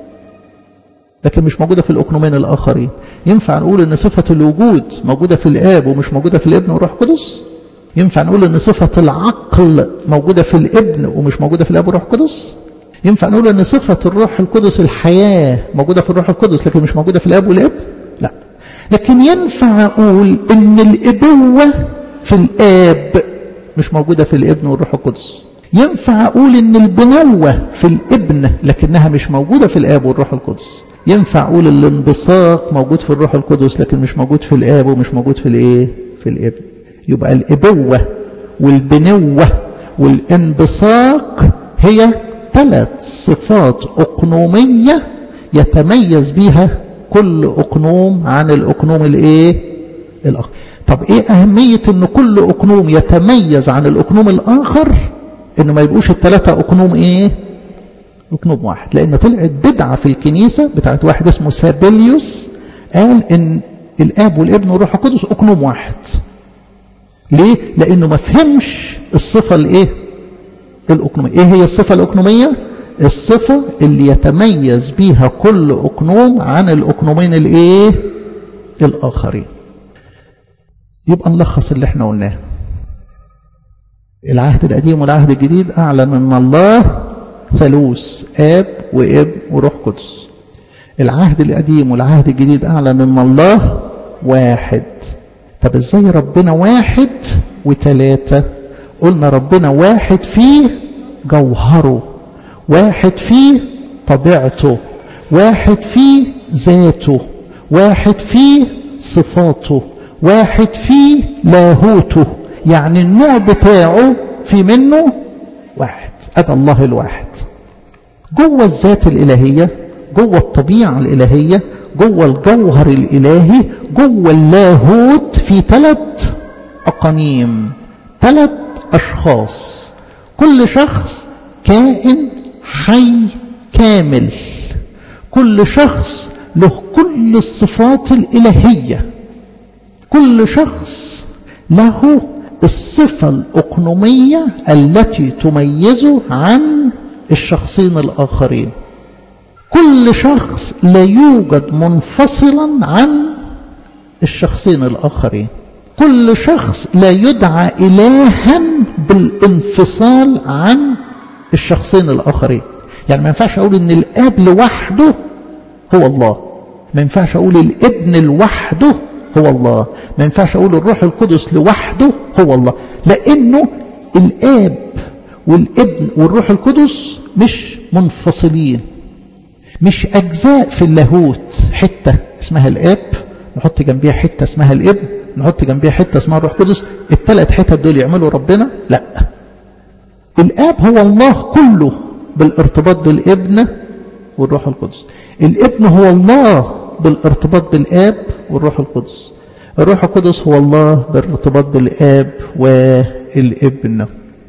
لكن مش موجودة في الاقنومين الاخرين. ينفع نقول ان صفة الوجود موجودة في الاب ومش موجودة في الابن والروح القدس؟ ينفع نقول ان صفة العقل موجودة في الابن ومش موجودة في الاب والروح القدس؟ ينفع نقول ان صفة الروح القدس الحياة موجودة في الروح القدس لكن مش موجودة في الاب والابن؟ لا. لكن ينفع اقول ان الابوة في الاب مش موجودة في الابن والروح القدس. ينفع اقول ان البنوة في الابن لكنها مش موجودة في الاب والروح القدس. ينفع اقول الانبثاق موجود في الروح القدس لكن مش موجود في الاب ومش موجود في الايه؟ في الابن. يبقى الابوة والبنوة والانبثاق هي ثلاث صفات اقنومية يتميز بها كل اقنوم عن الاقنوم الايه؟ الاخر. طب ايه اهمية ان كل اقنوم يتميز عن الاقنوم الاخر؟ انه ما يبقوش الثلاثة اقنوم ايه؟ اقنوم واحد. لان طلعت بدعة في الكنيسة بتاعت واحد اسمه سابيليوس، قال ان الاب والابن والروح القدس اقنوم واحد. ليه؟ لانه ما فهمش الصفة الايه؟ الاقنومية. ايه هي الصفة الاقنومية؟ الصفة اللي يتميز بيها كل اقنوم عن الاقنومين الايه؟ الاخرين. يبقى نلخص اللي احنا قلناه. العهد القديم والعهد الجديد اعلن ان الله ثالوث، اب وابن وروح قدس. العهد القديم والعهد الجديد اعلن ان الله واحد. طب ازاي ربنا واحد وثلاثة؟ قلنا ربنا واحد فيه جوهره، واحد فيه طبيعته، واحد فيه ذاته، واحد فيه صفاته، واحد فيه لاهوته. يعني النوع بتاعه في منه واحد. أدى الله الواحد جوه الذات الإلهية، جوه الطبيعة الإلهية، جوه الجوهر الإلهي، جوه اللاهوت، في ثلاث أقانيم، ثلاث أشخاص. كل شخص كائن حي كامل. كل شخص له كل الصفات الإلهية، كل شخص له الصفة الأقنومية التي تميزه عن الشخصين الآخرين. كل شخص لا يوجد منفصلا عن الشخصين الآخرين. كل شخص لا يدعى إلها بالانفصال عن الشخصين الآخرين. يعني ما ينفعش أقول إن الآب لوحده هو الله، ما ينفعش أقول الابن لوحده هو الله، ما ينفعش أقول الروح القدس لوحده هو الله، لأنه الآب والابن والروح القدس مش منفصلين، مش أجزاء في اللاهوت، حتة اسمها الآب نحط جنبيها حتة اسمها الابن نحط جنبيها حتة اسمها الروح القدس، الثلاث حتت دول يعملوا ربنا؟ لا، الآب هو الله كله بالارتباط بالابن والروح القدس، الابن هو الله بالارتباط بالآب والروح القدس، الروح القدس هو الله بالارتباط بالآب والابن.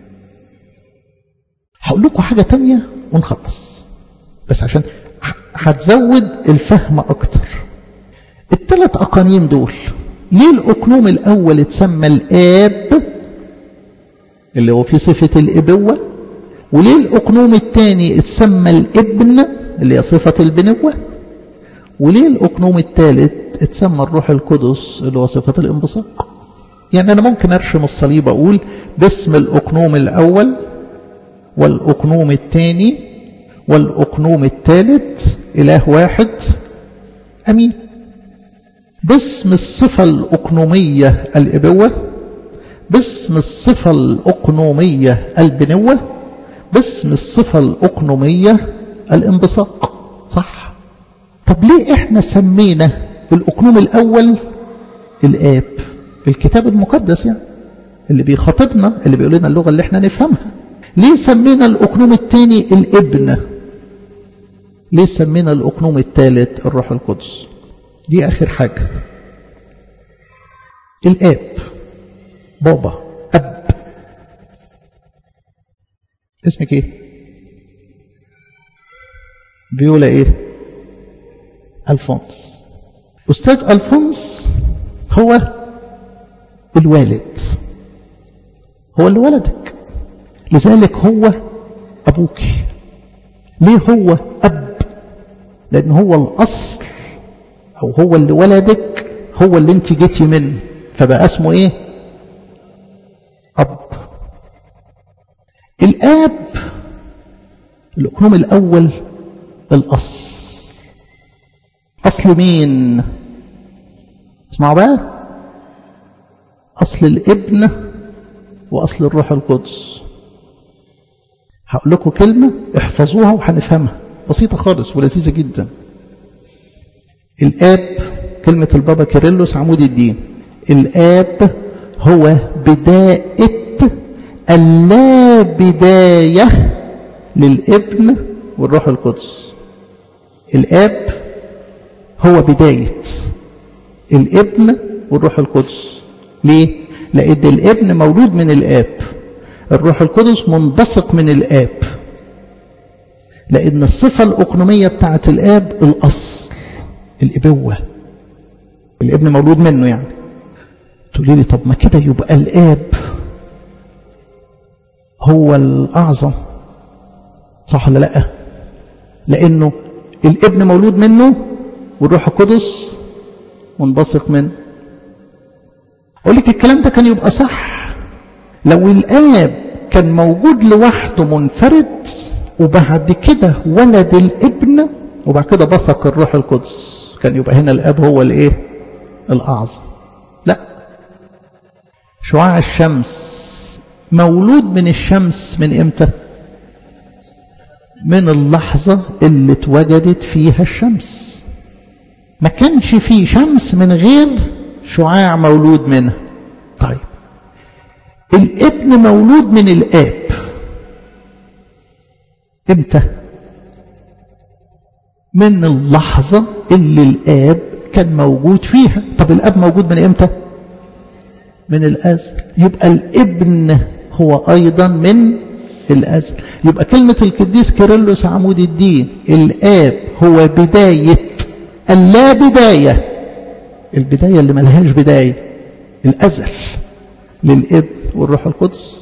هقول لكم حاجة تانية ونخلص بس عشان هتزود الفهم أكتر. الثلاث أقانيم دول ليه الأقنوم الأول اتسمى الآب اللي هو في صفة الإبوة، وليه الأقنوم الثاني اتسمى الابن اللي هي صفة البنوة، وليه الأقنوم الثالث اتسمى الروح القدس اللي هو صفة الانبثاق؟ يعني أنا ممكن أرشم الصليب أقول باسم الأقنوم الأول والأقنوم الثاني والأقنوم الثالث إله واحد أمين. باسم الصفة الأقنومية الإبوة، باسم الصفة الأقنومية البنوة، باسم الصفة الأقنومية الانبثاق. صح؟ طب ليه احنا سمينا الأقنوم الأول الآب؟ الكتاب المقدس يعني اللي بيخاطبنا اللي بيقول لنا اللغة اللي احنا نفهمها. ليه سمينا الأقنوم الثاني الابن؟ ليه سمينا الأقنوم الثالث الروح القدس؟ دي آخر حاجة. الآب بابا أب. اسمك ايه؟ فيولا ايه؟ ألفونس. أستاذ ألفونس هو الوالد، هو اللي ولدك، لذلك هو أبوك. ليه هو أب؟ لأن هو الأصل، أو هو اللي ولدك، هو اللي انت جيتي منه، فبقى اسمه ايه؟ أب. الآب الأقنوم الأول الأصل. أصل مين؟ اسمعوا بقى، أصل الابن وأصل الروح القدس. هقول لكم كلمة احفظوها وهنفهمها، بسيطة خالص ولذيذة جدا. الآب كلمة البابا كيرلس عمود الدين، الآب هو بداية اللا بداية للابن والروح القدس. الآب هو بداية الابن والروح القدس. ليه؟ لأن الابن مولود من الآب، الروح القدس منبثق من الآب، لأن الصفة الأقنومية بتاعة الآب الأصل الإبوة، الابن مولود منه. يعني تقولي لي طب ما كده يبقى الآب هو الأعظم، صح ولا لأ؟ لأنه الابن مولود منه والروح القدس منبثق منه. أقول لك الكلام ده كان يبقى صح لو الآب كان موجود لوحده منفرد وبعد كده ولد الابن وبعد كده بثق الروح القدس، كان يبقى هنا الآب هو الايه؟ الأعظم. لا، شعاع الشمس مولود من الشمس من امتى؟ من اللحظة اللي اتوجدت فيها الشمس. ما كانش فيه شمس من غير شعاع مولود منها. طيب الابن مولود من الآب امتى؟ من اللحظة اللي الآب كان موجود فيها. طب الآب موجود من امتى؟ من الأزل. يبقى الابن هو أيضا من الأزل. يبقى كلمة القديس كيرلس عمود الدين الآب هو بداية اللا بداية، البداية اللي ملهاش بداية، الأزل للابن والروح القدس.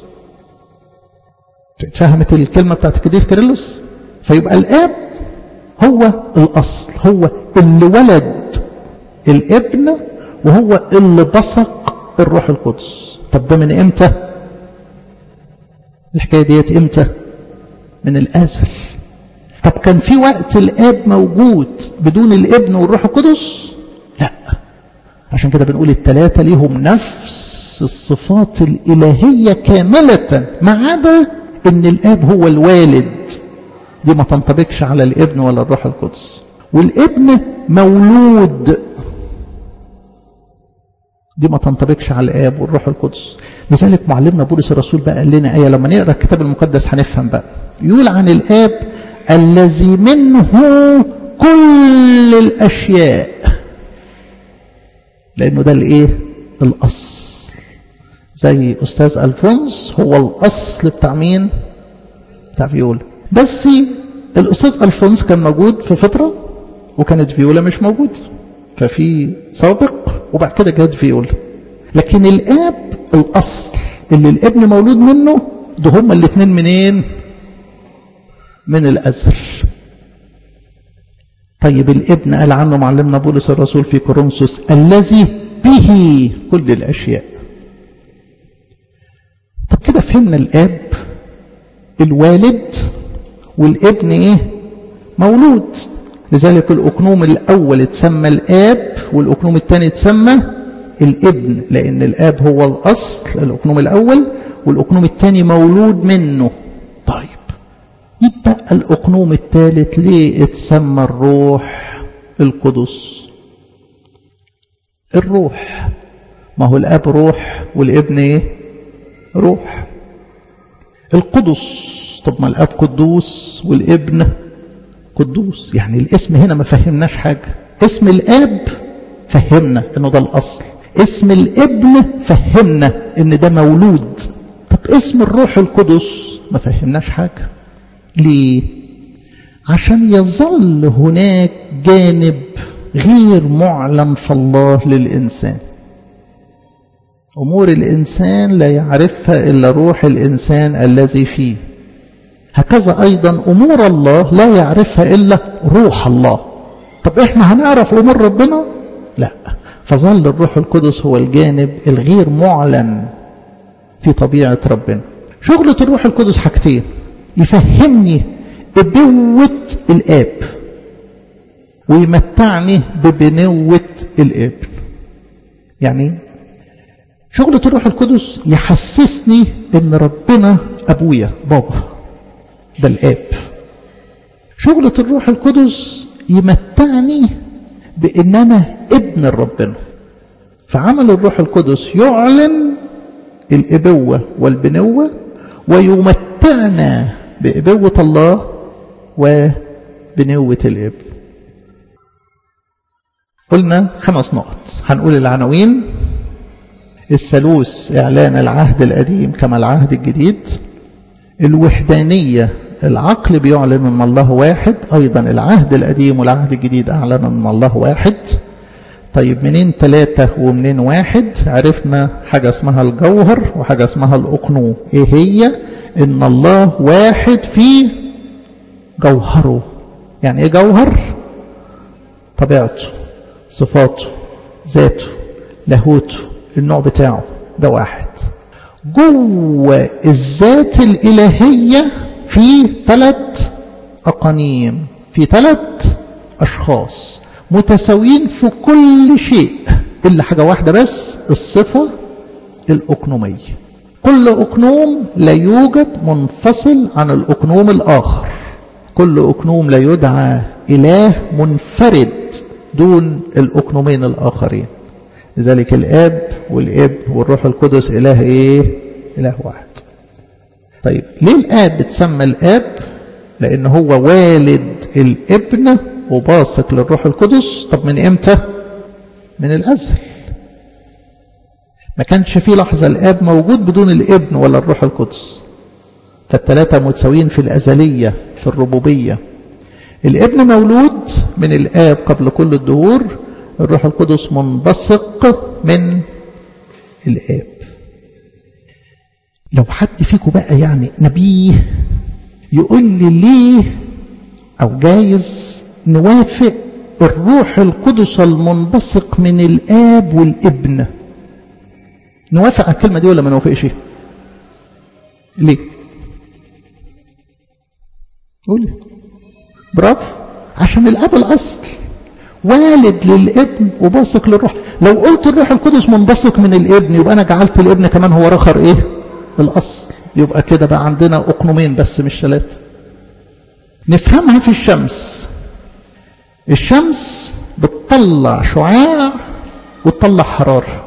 فهمت الكلمة بتاعت القديس كيرلس؟ فيبقى الآب هو الأصل، هو اللي ولد الابن وهو اللي بصق الروح القدس. طب ده من امتى؟ الحكاية ديت امتى؟ من الأزل. طب كان في وقت الآب موجود بدون الابن والروح القدس؟ لا. عشان كده بنقول الثلاثة ليهم نفس الصفات الإلهية كاملة، ما عدا ان الآب هو الوالد، دي ما تنطبقش على الابن ولا الروح القدس. والابن مولود، دي ما تنطبقش على الآب والروح القدس. لذلك معلمنا بولس الرسول بقى قال لنا آية، لما نقرأ الكتاب المقدس هنفهم بقى. يقول عن الآب الذي منه كل الأشياء، لأنه ده الإيه؟ الأصل. زي أستاذ ألفونس هو الأصل بتاع مين؟ بتاع فيولا. بس الأستاذ ألفونس كان موجود في فترة وكانت فيولا مش موجود، ففي سابق وبعد كده جت فيولا. لكن الآب الأصل اللي الابن مولود منه، ده هما الاثنين منين؟ من الأزل. طيب الابن قال عنه معلمنا بولس الرسول في كورنثوس الذي به كل الأشياء. طب كده فهمنا الآب الوالد والابن ايه؟ مولود. لذلك الأقنوم الأول اتسمى الآب والأقنوم الثاني اتسمى الابن، لأن الآب هو الأصل الأقنوم الأول، والأقنوم الثاني مولود منه. طيب يبقى الأقنوم الثالث ليه اتسمى الروح القدس؟ الروح، ما هو الآب روح والابن ايه؟ روح. القدس، طب ما الآب قدوس والابن قدوس. يعني الاسم هنا ما فهمناش حاجة. اسم الآب فهمنا انه ده الأصل، اسم الابن فهمنا ان ده مولود. طب اسم الروح القدس ما فهمناش حاجة. ليه؟ عشان يظل هناك جانب غير معلن في الله للإنسان. أمور الإنسان لا يعرفها إلا روح الإنسان الذي فيه. هكذا أيضا أمور الله لا يعرفها إلا روح الله. طب إحنا هنعرف أمور ربنا؟ لا. فظل الروح القدس هو الجانب الغير معلن في طبيعة ربنا. شغلة الروح القدس حاجتين: يفهمني ببنوة الآب ويمتعني ببنوة الابن. يعني شغلة الروح القدس يحسسني ان ربنا ابويا بابا، ده الاب. شغلة الروح القدس يمتعني بان انا ابن ربنا. فعمل الروح القدس يعلن الابوة والبنوة ويمتعنا بابوة الله وبنوة الابن. قلنا 5 نقط، هنقول العناوين: الثالوث إعلان العهد القديم كما العهد الجديد، الوحدانية العقل بيعلن أن الله واحد، أيضا العهد القديم والعهد الجديد أعلن أن الله واحد. طيب منين 3 ومنين 1؟ عرفنا حاجة اسمها الجوهر وحاجة اسمها الأقنوم. إيه هي؟ إن الله واحد في جوهره. يعني إيه جوهر؟ طبيعته، صفاته، ذاته، لاهوته، النوع بتاعه، ده واحد. جوه الذات الإلهية في 3 أقانيم، في 3 أشخاص متساويين في كل شيء إلا حاجة واحدة بس، الصفة الأقنومية. كل أقنوم لا يوجد منفصل عن الأقنوم الآخر. كل أقنوم لا يدعى إله منفرد دون الأقنومين الآخرين. لذلك الآب والابن والروح القدس إله إيه؟ إله واحد. طيب ليه الآب بتسمى الآب؟ لأن هو والد الابن وباسق للروح القدس. طب من إمتى؟ من الأزل. ما كانش في لحظة الآب موجود بدون الابن ولا الروح القدس. فالثلاثة متساويين في الأزلية في الربوبية. الابن مولود من الآب قبل كل الدهور، الروح القدس منبثق من الآب. لو حد فيكم بقى يعني نبيه يقول لي ليه أو جايز نوافق الروح القدس المنبثق من الآب والابن، نوافق على الكلمة دي ولا ما نوافقش؟ ليه؟ قولي. برافو، عشان الآب الأصل والد للابن وباثق للروح. لو قلت الروح القدس منبثق من الابن يبقى أنا جعلت الابن كمان هو رخر إيه؟ الأصل. يبقى كده بقى عندنا أقنومين بس مش ثلاثة. نفهمها في الشمس. الشمس بتطلع شعاع وتطلع حرارة.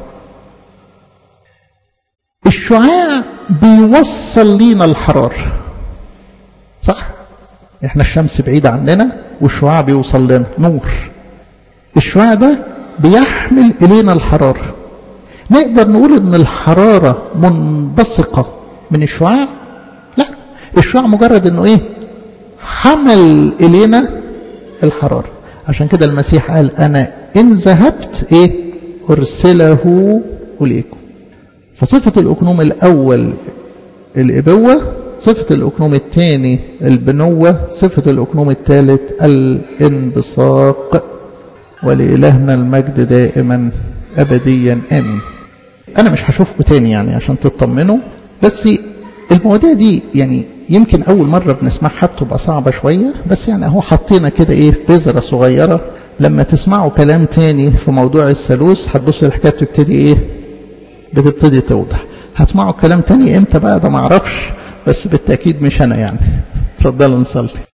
الشعاع بيوصل لينا الحرارة، صح؟ احنا الشمس بعيدة عننا والشعاع بيوصل لنا نور. الشعاع ده بيحمل إلينا الحرارة. نقدر نقول ان الحرارة منبثقة من الشعاع؟ لا، الشعاع مجرد انه ايه؟ حمل إلينا الحرارة. عشان كده المسيح قال أنا إن ذهبت إيه؟ أرسله إليكم. فصفة الأقنوم الأول الإبوة، صفة الأقنوم الثاني البنوة، صفة الأقنوم الثالث الانبثاق. ولإلهنا المجد دائما أبديا آمين. أنا مش هشوفكم تاني يعني عشان تطمنوا، بس المواضيع دي يعني يمكن أول مرة بنسمعها بتبقى صعبة شوية، بس يعني أهو حطينا كده إيه بذرة صغيرة. لما تسمعوا كلام تاني في موضوع الثالوث هتبصوا الحكاية بتبتدي إيه؟ بتبتدي توضح. هتسمعوا كلام تاني إمتى بقى ده معرفش، بس بالتأكيد مش أنا يعني. اتفضلوا نصلي.